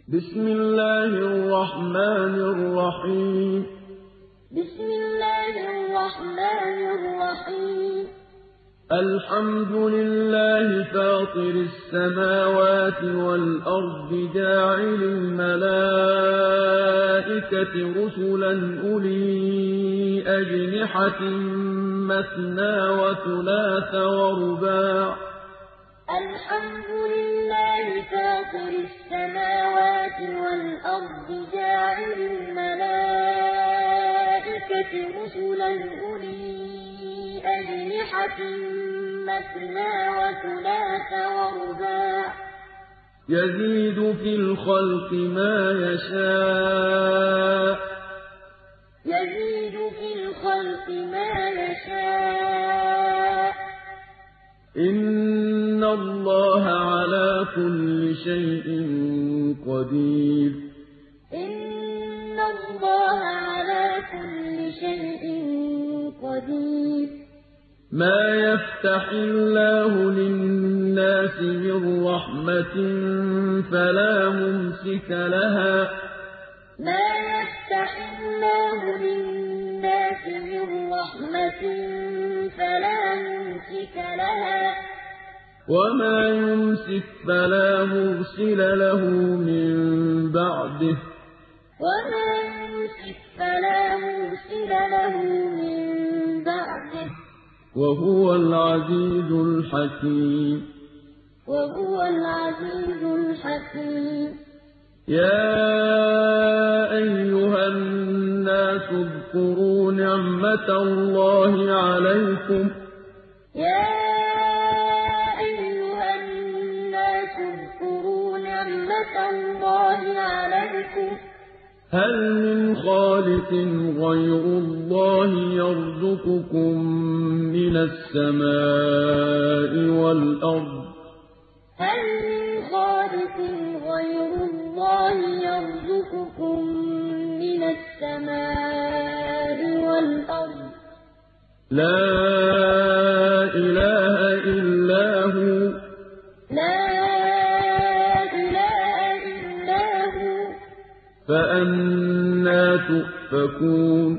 بسم الله الرحمن الرحيم بسم الله الرحمن الرحيم الحمد لله فاطر السماوات والأرض جاعل الملائكة رسلا أولي أجنحة مثنى وثلاث ورباع الحمد لله فاطر السماوات والأرض جاعل الملائكة رسلا أولي أجنحة مثنى وثلاث ورباع يزيد في الخلق ما يشاء يزيد في الخلق ما يشاء إن الله على كل شيء قدير إن الله على كل شيء قدير ما يفتح الله للناس من رحمة فلا ممسك لها ما يفتح الله للناس من رحمة فلا ممسك لها وما يمسك فلا مرسل له من بعده وما يمسك فلا مرسل له من بعده وهو العزيز الحكيم وهو العزيز الحكيم يا أيها الناس اذكروا نعمة الله عليكم يا أيها الناس اذكروا نعمة الله عليكم هل من خالق غير الله يرزقكم من السماء والأرض هل من خالق غير الله يرزقكم من السماء والأرض لا إله إلا هو لا إله إلا هو فأنى تؤفكون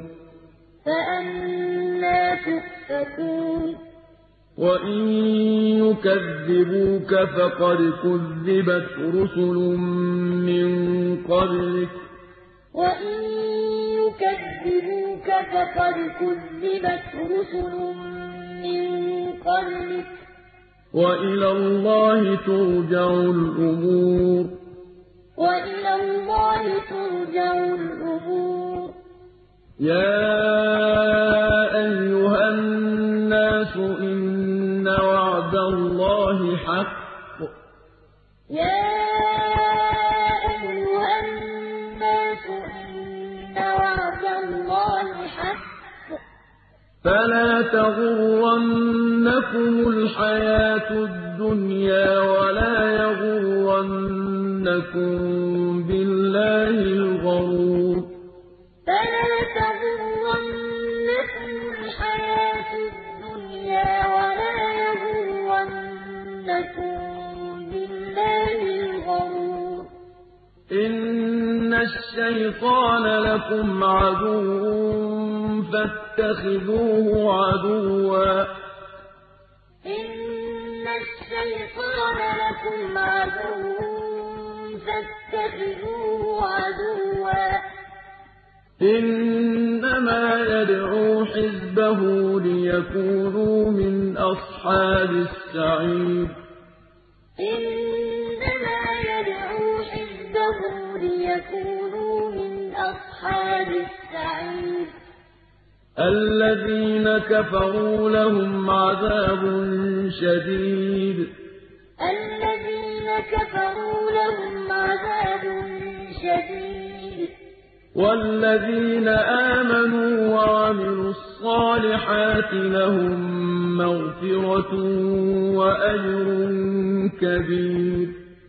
فأنى تؤفكون وإن يكذبوك فقد كذبت رسل من قبلك وإن يكذبوك فقد كذبت رسل من قبلك وإلى الله ترجع الأمور وإلى الله ترجع الأمور يا أيها الناس إن وعد الله حق يا أيها الناس إن وعد الله حق فلا تغرنكم الحياة الدنيا ولا يغرنكم بالله الغرور فلا تغرنكم الحياة الدنيا ولا يغرنكم بالله الغرور إن الشيطان لكم عدو فاتخذوه عدوا إن الشيطان لكم عدو فاتخذوه عدوا إنما يدعو حزبه ليكونوا من أصحاب السعير إنما يدعو حزبه ليكونوا من أصحاب السعير الذين كفروا لهم عذاب شديد الذين كفروا لهم عذاب شديد والذين آمنوا وعملوا الصالحات لهم مغفرة وأجر كبير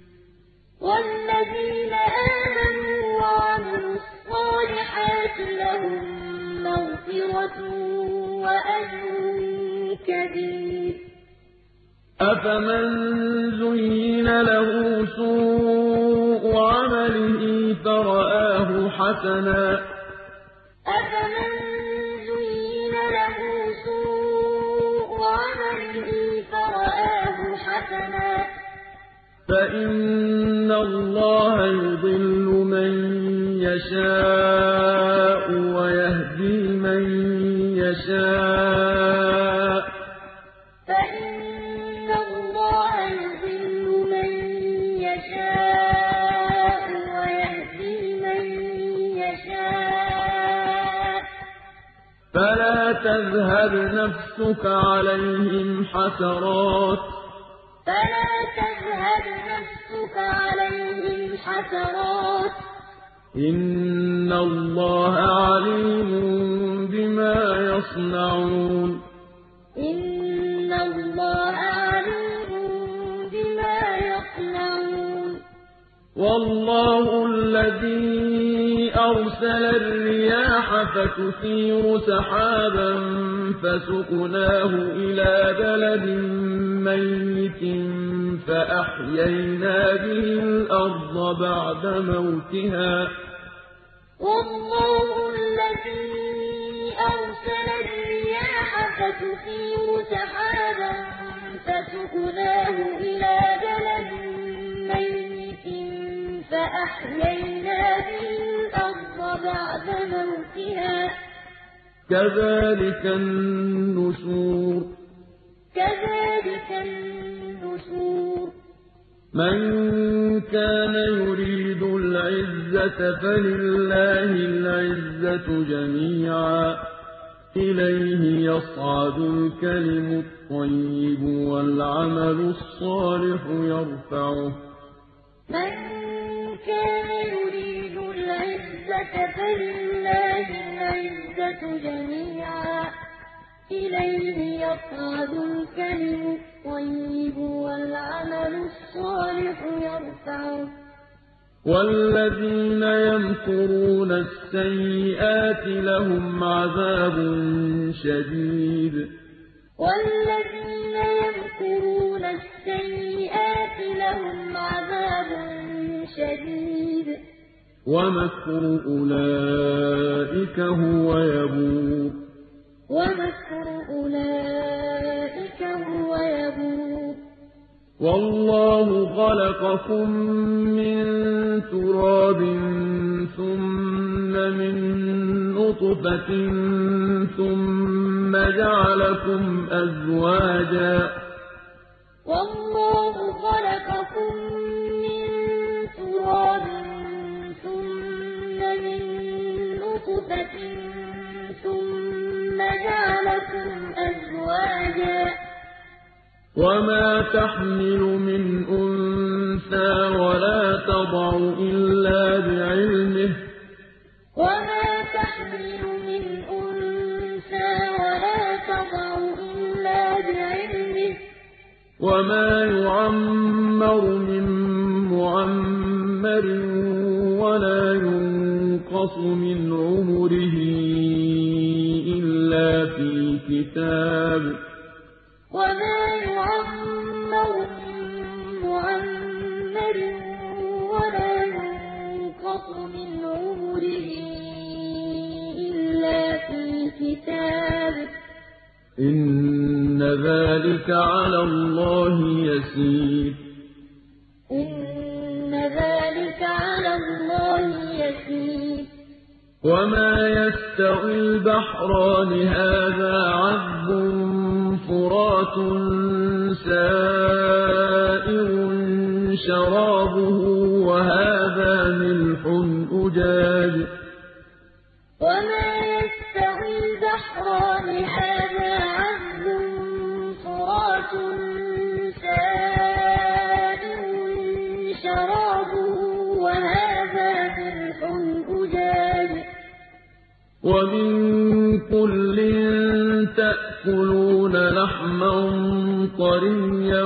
والذين آمنوا وعملوا الصالحات لهم مغفرة وأجر كبير أفمن زين له سوء عمله عمله فرآه حسنا أفمن زين له سوء عمله فرآه حسنا فإن الله يضل من يشاء ويهدي من يشاء فإن الله يضل من يشاء ويهدي من يشاء فلا تذهب نفسك عليهم حسرات إن الله عليم بما يصنعون إن الله عليم بما يصنعون والله الذي أرسل الرياح فتثير سحابا فسقناه إلى بلد ميت فأحيينا به الأرض بعد موتها والله الذي أرسل الرياح فتثير سحابا فسقناه إلى بلد ميت فأحيينا به الأرض بعد موتها كذلك النشور من كان يريد العزة فلله العزة جميعا إليه يصعد الكلم الطيب والعمل الصالح يرفعه من كان يريد العزة فلله العزة جميعا إليه يصعد الكلم الطيب والعمل الصالح يرفعه والذين يمكرون السيئات لهم عذاب شديد والذين يمكرون السيئات لهم عذاب شديد ومكر أولئك هو يبور والله خلقكم من تراب ثم من نطفة ثم جعلكم أزواجا والله خلقكم من تراب ثم من نطفة ثم جعلكم أزواجا وما تحمل من أنثى ولا تضع إلا بعلمه وما يعمر من معمر ولا ينقص من عمره إلا في كتاب وما يعمر من معمر ولا ينقص من عمره إلا في كتاب إن ذلك على الله يسير وما يستوي البحران هذا عذب فرات سائر شرابه وهذا ملح أجاج وما يستوي البحران هذا عذب فرات سائر شرابه وهذا ملح أجاج ومن كل تأكلون لحما طريا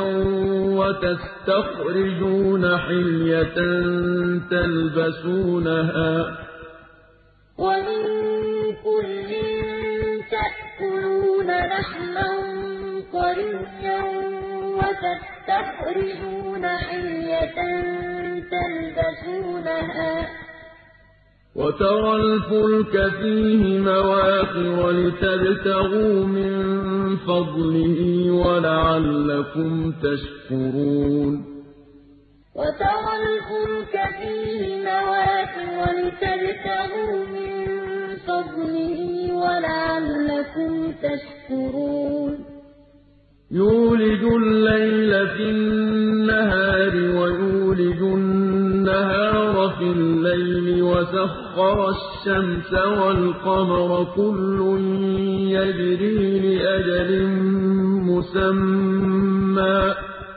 وتستخرجون حلية تلبسونها ومن كل تأكلون لحما طريا وتستخرجون تخرجون حلية تلبسونها وترى الفلك فيه مواخر لتبتغوا من فضله ولعلكم تشكرون وترى الفلك فيه مواخر لتبتغوا من فضله ولعلكم تشكرون يولج الليل في النهار ويولج النهار في الليل وسخر الشمس والقمر كل يجري لأجل مسمى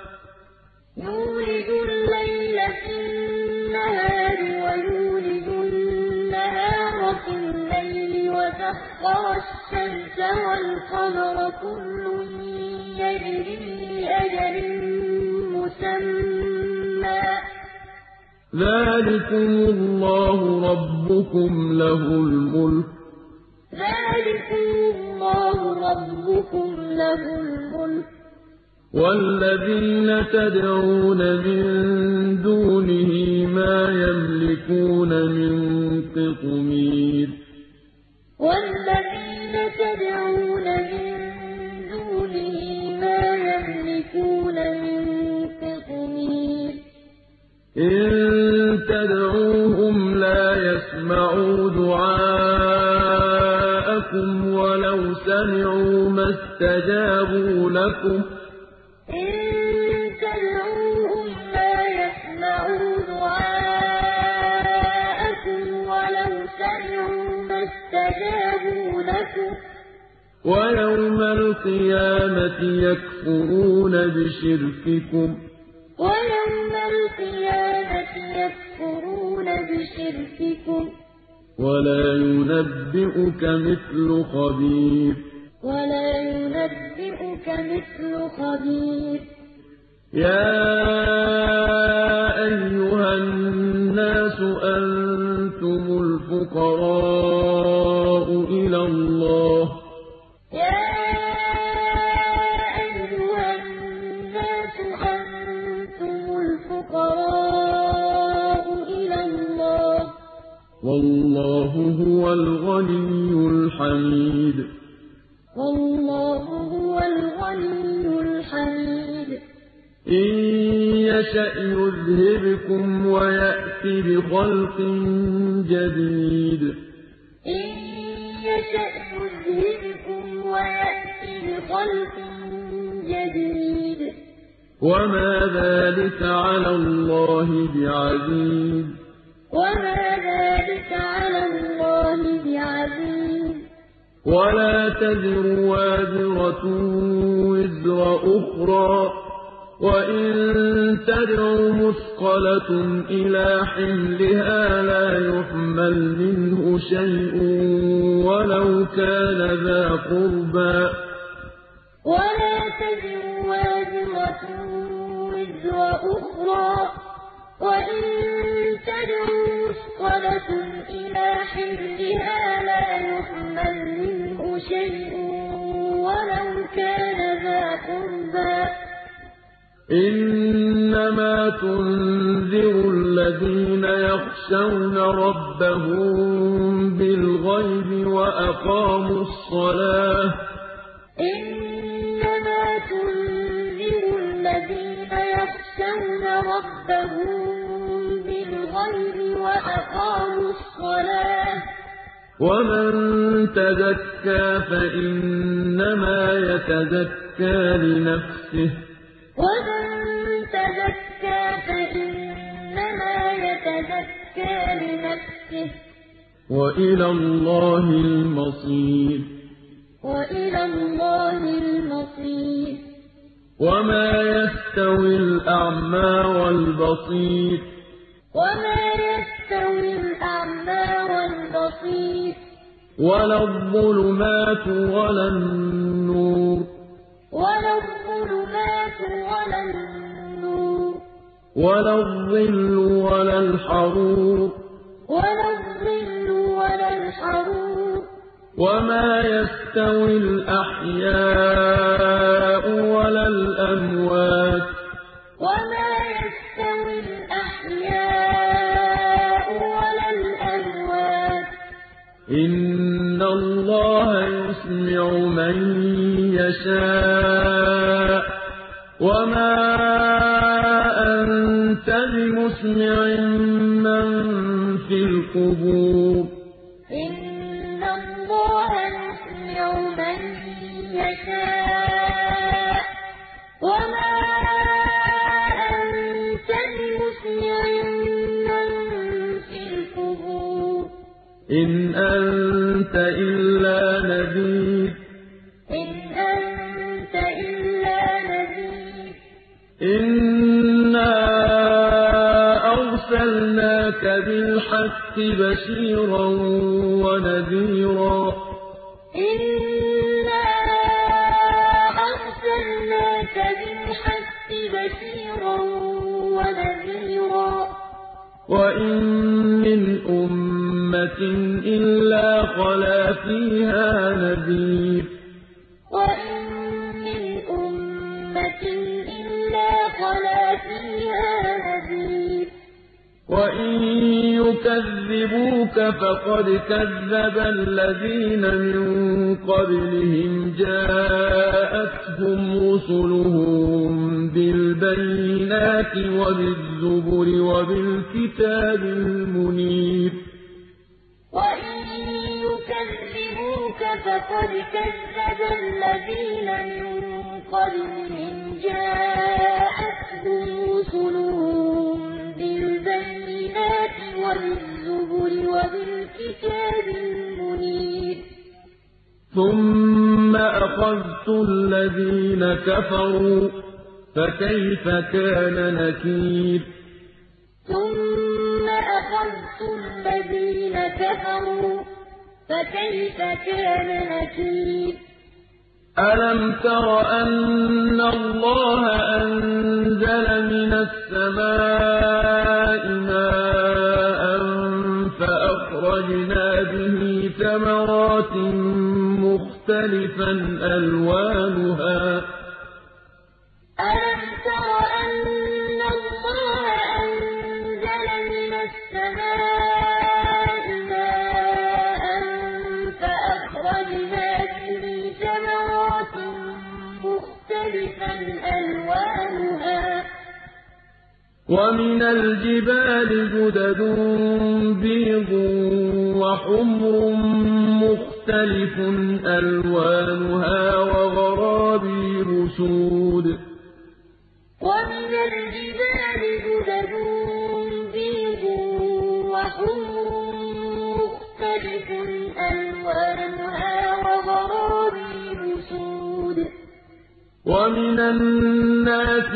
يولج الليل في النهار ويولج النهار في الليل وسخر الشمس والقمر كل يجري لأجل مسمى ذلكم الله ربكم له الملك ذلكم الله ربكم له الملك والذين تدعون من دونه ما يملكون من قطمير والذين تدعون من دونه ما يملكون من قطمير إن تدعوهم لا يسمعوا دعاءكم ولو سمعوا ما استجابوا لكم إن تدعوهم لا يسمعوا دعاءكم ولو سمعوا ما استجابوا لكم ويوم القيامة يكفرون بشرككم ويوم القيامة يكفرون بشرككم ولا ينبئك مثل خبير ولا ينبئك مثل خبير يا أيها الناس أنتم الفقراء إلى الله يا أيها الناس أنتم الفقراء إلى الله والله هو الغني الحميد والله هو الغني الحميد إن يشأ يذهبكم ويأت بخلق جديد إن يشأ يذهبكم ويأتي بخلق جديد وما ذلك على الله بعزيز وما ذلك على الله بعزيز ولا تزر وازرة وزر أخرى وإن تدع مثقلة إلى حملها لا يحمل منه شيء ولو كان ذا قربى ولا تزر وازرة وزر أخرى وإن تدع مثقلة إلى حملها لا يحمل منه شيء ولو كان ذا قربى إنما تنذر الذين يخشون ربهم بالغيب وأقاموا الصلاة إنما تنذر الذين يخشون ربهم بالغيب وأقاموا الصلاة ومن تزكى فإنما يتزكى لنفسه ومن تزكى فإنما يتزكى لنفسه وإلى الله المصير وإلى الله المصير وما يستوي الأعمى والبصير وما يستوي الأعمى والبصير ولا الظلمات ولا النور ولا الظلمات ولا النور ولا الظل ولا الحرور ولا الظل ولا الحرور وما يستوي الأحياء ولا الأموات وما يستوي الأحياء ولا الأموات إن الله يسمع من يشاء وما أنت بمسمع من في القبور إن الله يسمع من يشاء وما أنت بمسمع من في القبور إن أنت إلا نذير إن أنت إلا نذير إنا أرسلناك بالحق بشيرا ونذيرا إنا أرسلناك بالحق بشيرا ونذيرا وإن من أمة إلا خلا فيها نذير وإن من أمة إلا خلا فيها نذير وإن يكذبوك فقد كذب الذين من قبلهم جاءتهم رسلهم بالبينات وبالزبر وبالكتاب المنير وإن يكذبوك فقد كذب الذين من قبلهم جاءتهم رسلهم بالبينات وبالزبر وبالكتاب المنير ثم أخذت الذين كفروا فكيف كان نكير ثم أخذت الذين كفروا فكيف كان نكير ألم تر أن الله أنزل من السماء ماء فأخرجنا به ثمرات مختلفا ألوانها ألم تر أن الله أنزل من السماء ماء فأخرجنا به ثمرات مختلفا ألوانها ومن الجبال جدد بيض وحمر مختلف ألوانها وغرابيب سود ومن الجبال جدد بيض وحمر مختلف ألوانها وغرابيب سود ومن الناس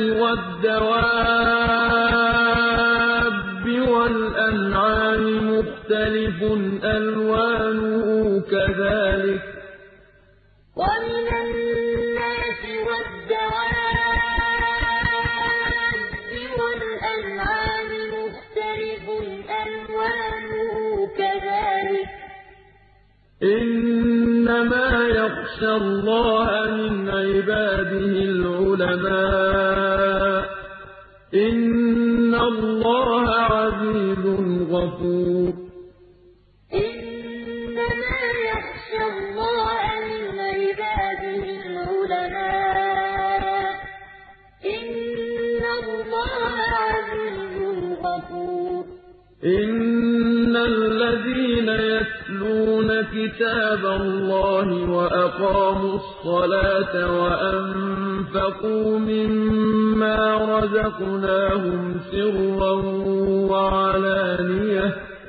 والدواب والأنعام مختلف ألوانه كذلك ومن الناس والدواب والأنعام مختلف ألوانه كذلك إنما يخشى الله من عباده العلماء إن الله عزيز غفور إنما يخشى الله من عباده العلماء إن الله عزيز غفور إن الذين يتلون كتاب الله وأقاموا الصلاة وأنفقوا مما رزقناهم سرا وعلانية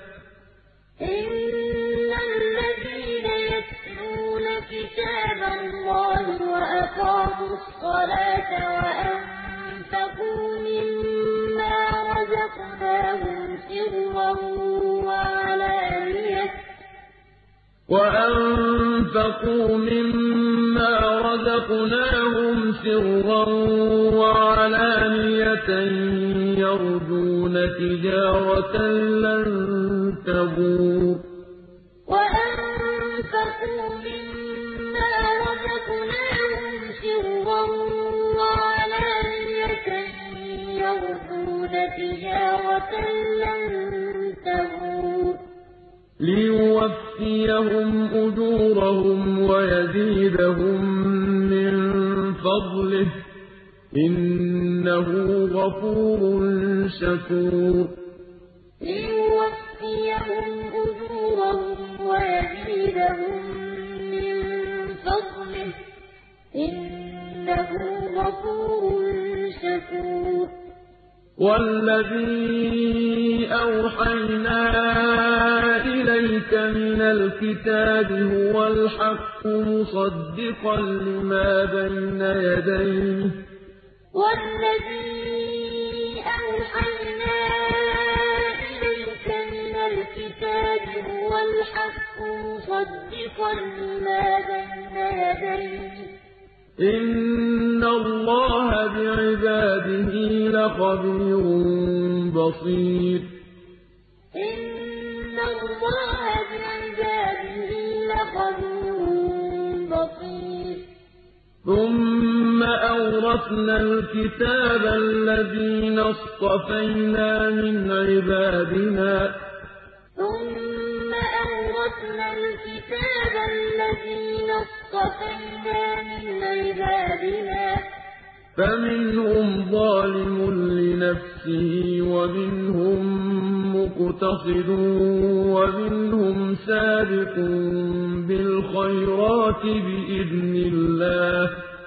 إن الذين يتلون كتاب الله وأقاموا الصلاة وأنفقوا مما رزقناهم سرا وعلانية يرجون تجارة لن تبور وأنفقوا مما رزقناهم سرا وعلانية ليوفيهم أجورهم ويزيدهم من فضله إنه غفور شكور. ليوفيهم أجورهم ويزيدهم من فضله إنه غفور شكور. والذي أوحينا إليك من الكتاب هو الحق مصدقا لما بين يديه والذي أوحينا إليك من الكتاب هو الحق مصدقا لما بين يديه إن الله بعباده لخبير بصير. إن الله بعباده لخبير بصير. ثم أورثنا الكتاب الذين اصطفينا من عبادنا ثم أورثنا الكتاب الذين اصطفينا من عبادنا فمنهم ظالم لنفسه ومنهم مقتصد ومنهم سابق بالخيرات بإذن الله.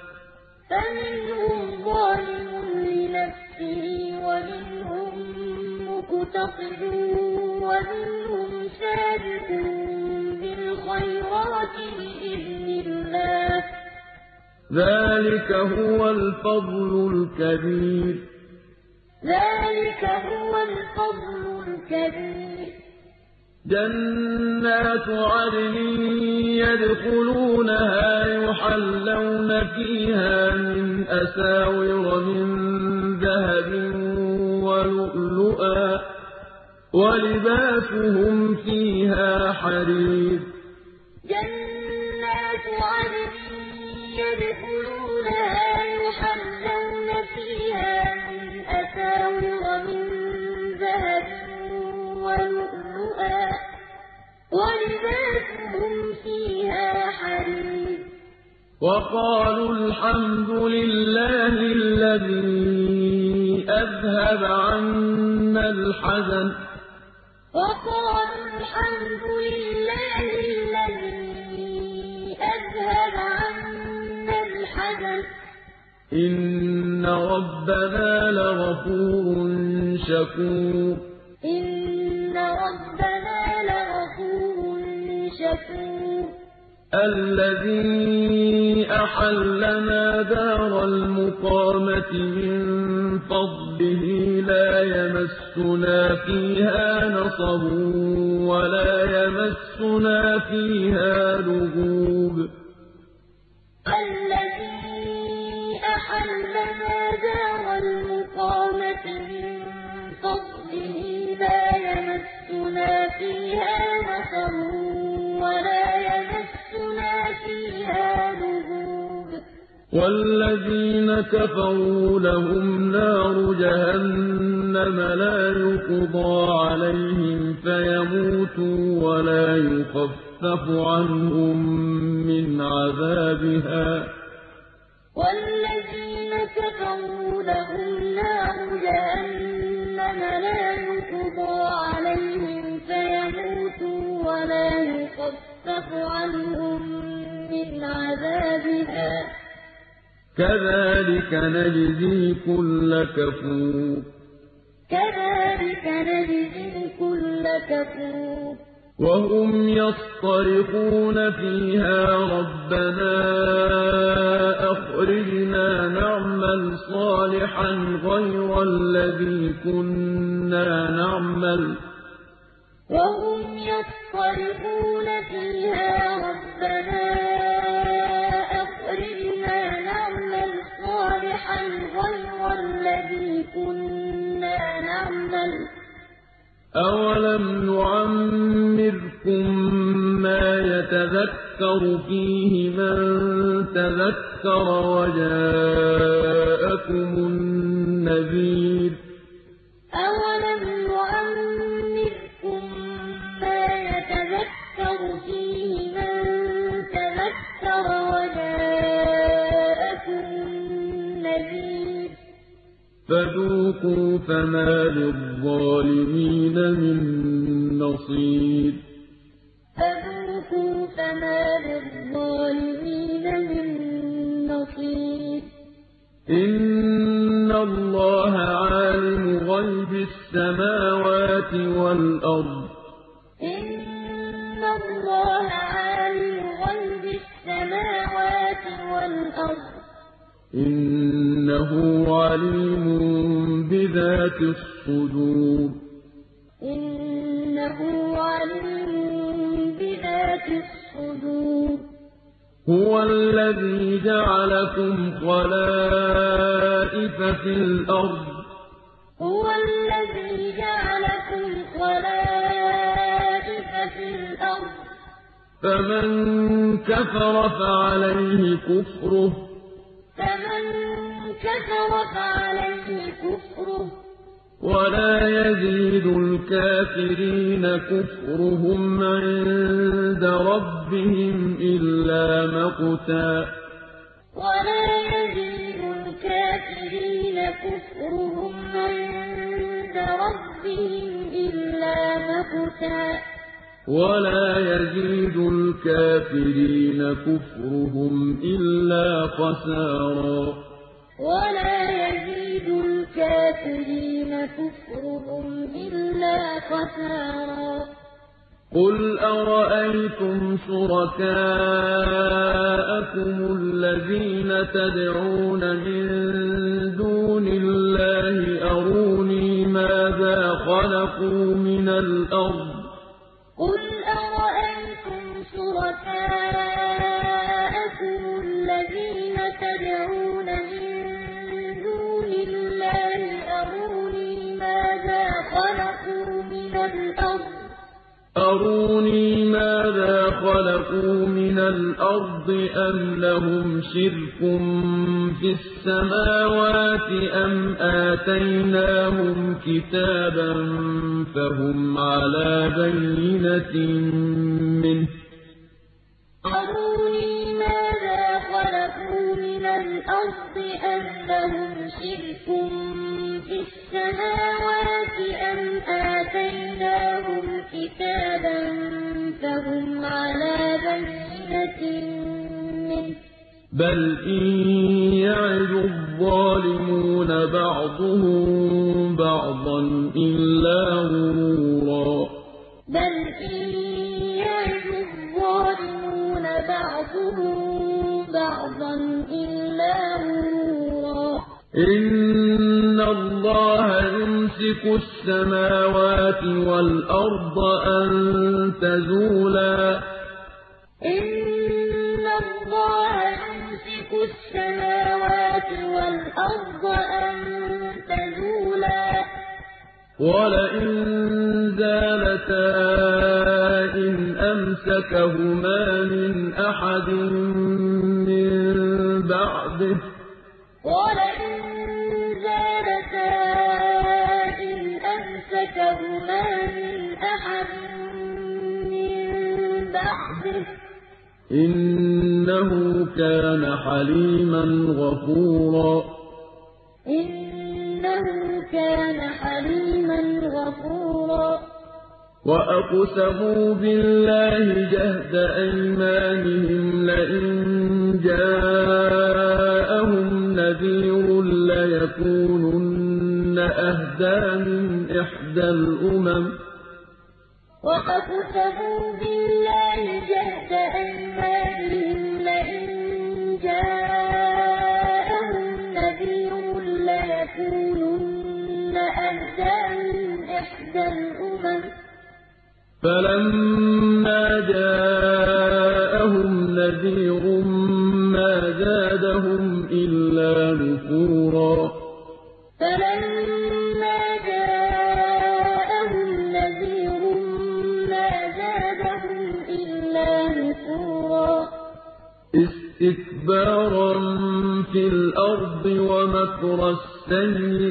فمنهم ظالم لنفسه ومنهم مقتصد ومنهم سابق بالخيرات بإذن الله. ذلك هو الفضل الكبير. ذلك هو الفضل الكبير. جنات عدن يدخلونها يحلون فيها من أساور من ذهب ولؤلؤا ولباسهم فيها حرير. جنات عدن يدخلونها يحلون فيها من أساور من ذهب ولؤلؤا ولباسهم فيها حرير. وقالوا الحمد لله الذي أذهب عنا الحزن. وقالوا الحمد لله الذي أذهب عنا الحزن. إن ربنا لغفور شكور. إن ربنا لغفور شكور. الذي أحلنا دار المقامة من فضله لا يمسنا فيها نصب ولا يمسنا فيها لغوب. الذي أحلنا دار المقامة من فضله لا يمسنا فيها نصب ولا يمسنا فيها لغوب. والذين كفروا لهم نار جهنم لا يقضى عليهم فيموتوا ولا يخفف عنهم من عذابها. والذين كفروا لهم نار جهنم لا يقضى عليهم فيموتوا ولا يخفف عنهم من عذابها. كذلك نجزي كل كفور. كذلك نجزي كل كفور. وهم يصطرخون فيها ربنا أخرجنا نعمل صالحا غير الذي كنا نعمل. وهم يصطرخون فيها ربنا أخرجنا نعمل صالحا غير الذي كنا نعمل. أولم نعمركم ما يتذكر فيه من تذكر وجاءكم النذير. أولم نعمركم ما يتذكر فِيهِ مَن تَذَكَّرَ وَجَاءَكُم نَّذِيرٌ فَذُوقُوا فَمَا لِلظَّالِمِينَ مِن نَّصِيرٍ فَذُوقُوا فَمَا لِلظَّالِمِينَ مِن نَّصِيرٍ إِنَّ اللَّهَ عَالِمُ غَيْبِ السَّمَاوَاتِ وَالْأَرْضِ إِنَّ اللَّهَ عَالِمُ غَيْبِ السَّمَاوَاتِ وَالْأَرْضِ إِنَّهُ عَلِيمٌ بِذَاتِ الصُّدُورِ إِنَّهُ عَلِيمٌ بِذَاتِ الصُّدُورِ هُوَ الَّذِي جَعَلَكُمْ خَلَائِفَ فِي الْأَرْضِ هُوَ الَّذِي جَعَلَكُمْ خَلَائِفَ فِي الْأَرْضِ فَمَن كَفَرَ فَعَلَيْهِ كُفْرُهُ وَلَا يَزِيدُ الْكَافِرِينَ كُفْرُهُمْ عِندَ رَبِّهِمْ إِلَّا مَقْتًا وَلَا يَزِيدُ الْكَافِرِينَ كُفْرُهُمْ عِندَ رَبِّهِمْ إِلَّا مَقْتًا وَلَا يَزِيدُ الْكَافِرِينَ كُفْرُهُمْ إِلَّا خَسَارًا وَلَا يَزِيدُ الْكَافِرِينَ كُفْرُهُمْ إِلَّا خَسَارًا قُلْ أَرَأَيْتُمْ شُرَكَاءَكُمُ الَّذِينَ تَدْعُونَ مِن دُونِ اللَّهِ أَرُونِي مَاذَا خَلَقُوا مِنَ الْأَرْضِ قُلْ أَرَأَيْتُمْ شُرَكَاءَكُمُ الَّذِينَ تَدْعُونَ مِن دُونِ اللَّهِ أَرُونِي مَاذَا خَلَقُوا مِنَ الْأَرْضِ أَمْ لَهُمْ شِرْكٌ فِي السَّمَاوَاتِ أَمْ آتَيْنَاهُمْ كِتَابًا فَهُمْ عَلَىٰ بَيِّنَةٍ مِّنْهُ أَرُونِي مَاذَا خَلَقُوا مِنَ الْأَرْضِ أَمْ لَهُمْ شِرْكٌ فِي السَّمَاوَاتِ أَمْ آتَيْنَاهُمْ كِتَابًا فَهُمْ عَلَىٰ بَيِّنَةٍ مِّنْهُ بَلْ إِن يَعِدُ الظَّالِمُونَ بَعْضُهُم بَعْضًا إِلَّا غُرُورًا بَلْ إِن يَعِدُ الظَّالِمُونَ بَعْضُهُم بَعْضًا إِلَّا غُرُورًا إِنَّ اللَّهَ يُمْسِكُ السَّمَاوَاتِ وَالْأَرْضَ أَن تَزُولَا إِنَّ اللَّهَ يُمْسِكُ السَّمَاوَاتِ وَالْأَرْضَ أَن تَزُولَا وَلَئِن زَالَتَا إِنْ أَمْسَكَهُمَا مِنْ أَحَدٍ مِّن بَعْدِهِ وَلَئِن زَالَتَا إِنْ أَمْسَكَهُمَا مِنْ أَحَدٍ مِّن بَعْدِهِ إِنَّهُ كَانَ حَلِيمًا غَفُورًا إِنَّهُ كَانَ حَلِيمًا غَفُورًا وَأَقْسَمُوا بِاللَّهِ جَهْدَ أَيْمَانِهِمْ لَئِن جَاءَهُمْ نَذِيرٌ لَّيَكُونُنَّ أَهْدَىٰ مِنْ إِحْدَى الْأُمَمِ وَأَقْسَمُوا بِاللَّهِ جَهْدَ أَيْمَانِهِمْ لَئِن جَاءَهُمْ نَذِيرٌ لَّيَكُونُنَّ أَهْدَىٰ مِنْ إِحْدَى الْأُمَمِ فَلَمَّا جَاءَهُمْ نَذِيرٌ مَّا زَادَهُمْ إِلَّا نُفُورًا فَلَمَّا جَاءَهُمْ نَذِيرٌ مَّا زَادَهُمْ إِلَّا نُفُورًا اسْتِكْبَارًا فِي الْأَرْضِ وَمَكْرَ السَّيِّئِ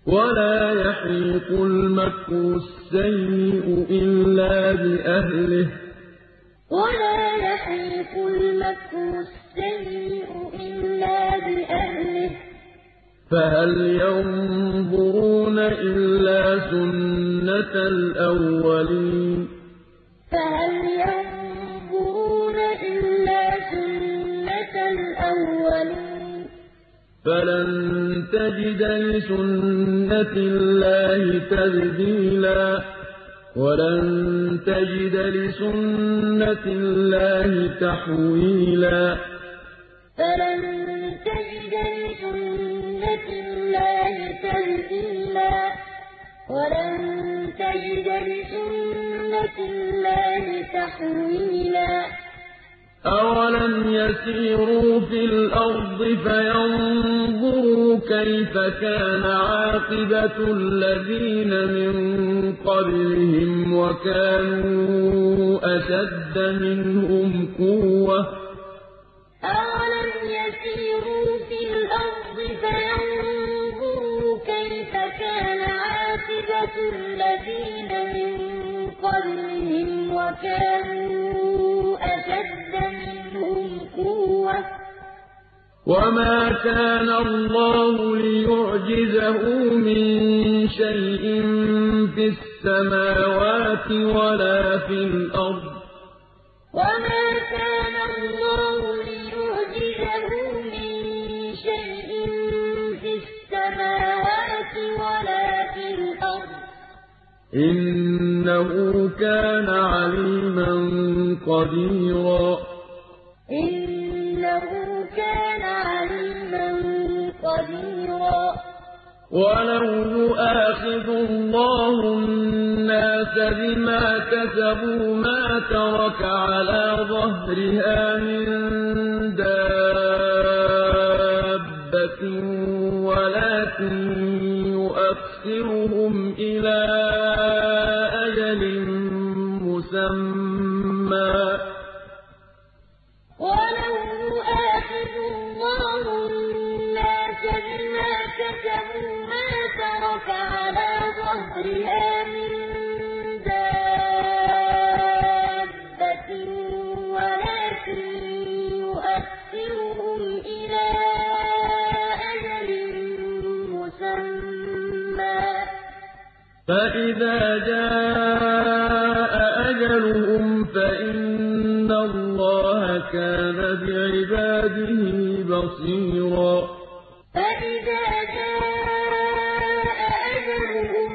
ولا يحيق المكر السيء إلا بأهله ولا يحيق المكر السيء إلا بأهله فهل ينظرون إلا سنة الأولين فهل ينظرون إلا سنة الأولين فلن تجد لسنة الله تبديلا ولن تجد لسنة الله تحويلا فلن تجد لسنة الله تبديلا ولن تجد لسنة الله تحويلا أولم يسيروا في الأرض فينظروا كيف كان عاقبة الذين من قبلهم وكانوا أشد منهم قوة أولم يسيروا في الأرض فينظروا كيف كان عاقبة الذين من قبلهم وكانوا أشد منهم قوة وما كان الله ليعجزه من شيء في السماوات ولا في الأرض وما كان الله ليعجزه من شيء في السماوات ولا في الأرض إنه كان عليما قديرا إنه كان عليما قديرا ولو يؤاخذ الله الناس بما كسبوا ما ترك على ظهرها من دابة ولكن يؤخرهم إلى أجل مسمى ولو يؤاخذ الله الناس بما كسبوا ما ترك على ظهرها من دابة ولكن يؤخرهم إلى أجل مسمى فإذا جاء أجلهم فإن الله كان بعباده بصيرا فإذا جاء أجلهم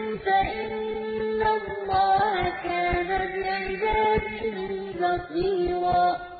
فإن الله كان بعباده بصيرا